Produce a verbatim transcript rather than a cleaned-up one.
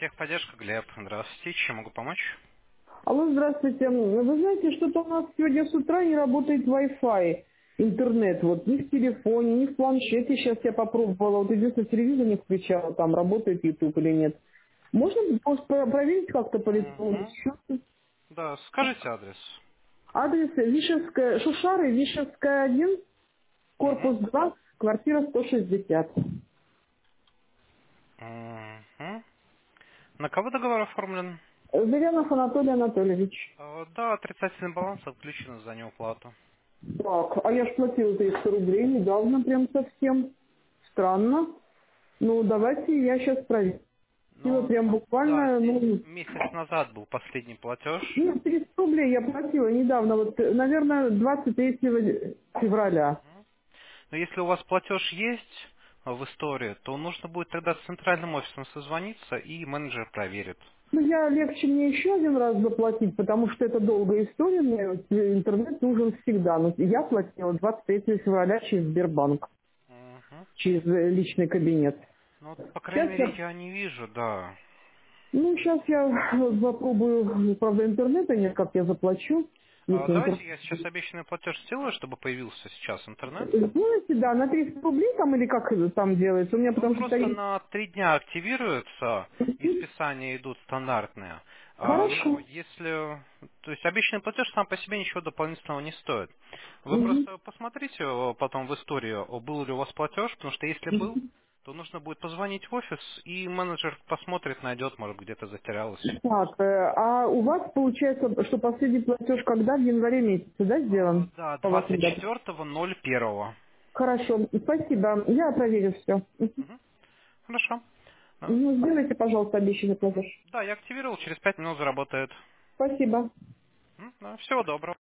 Техподдержка, Глеб. Здравствуйте. Чем могу помочь? Алло, здравствуйте. Вы знаете, что-то у нас сегодня с утра не работает Wi-Fi, интернет. Вот ни в телефоне, ни в планшете. Сейчас я попробовала. Вот единственное, телевизор не включала, там работает YouTube или нет. Можно может, про- проверить как-то по электронному Угу. счету? Да, скажите адрес. Адрес Вишевская, Шушары, Вишевская, один, Угу. корпус два, квартира сто шестьдесят. Угу. На кого договор оформлен? Зырянов Анатолий Анатольевич. Э, Да, отрицательный баланс отключен за неуплату. Так, а я ж платила триста рублей недавно, прям совсем. Странно. Ну, давайте я сейчас проверю. Ну, Прям да, буквально, здесь ну, месяц назад был последний платеж. ну, триста рублей я платила недавно, вот, э, наверное, двадцать третьего февраля. Мгм. Но если у вас платеж есть э, в истории, то нужно будет тогда с центральным офисом созвониться, и менеджер проверит. Ну, я легче мне еще один раз заплатить, потому что это долгая история, мне вот, э, интернет нужен всегда. Но я платила двадцать третьего февраля через Сбербанк, Угу. через э, личный кабинет. Ну, по крайней Сейчас мере, я, я не вижу, да. ну, сейчас я э, попробую, правда, интернета нет, как я заплачу, А, если интернет. Давайте я сейчас обещанный платеж сделаю, чтобы появился сейчас интернет. Знаете, да, на триста рублей там или как это там делается? У меня Он потому что просто тариф. на три дня активируется, и списания идут стандартные. А, Хорошо. Но если... То есть обещанный платеж сам по себе ничего дополнительного не стоит. Вы Мгм. просто посмотрите э, потом в историю, э, был ли у вас платеж, потому что если был, то нужно будет позвонить в офис, и менеджер посмотрит, найдет, может, где-то затерялось. Так, э, а у вас получается, что последний платеж когда? В январе месяце, да, А, сделан? Да, По двадцать вашим датам. четвёртого ноль первого. Хорошо, спасибо. Я проверю все. Мгм. Хорошо. А, Ну, сделайте, пожалуйста, обещанный мгм. платеж. Да, я активировал, через пять минут заработает. Спасибо. М, да, всего доброго.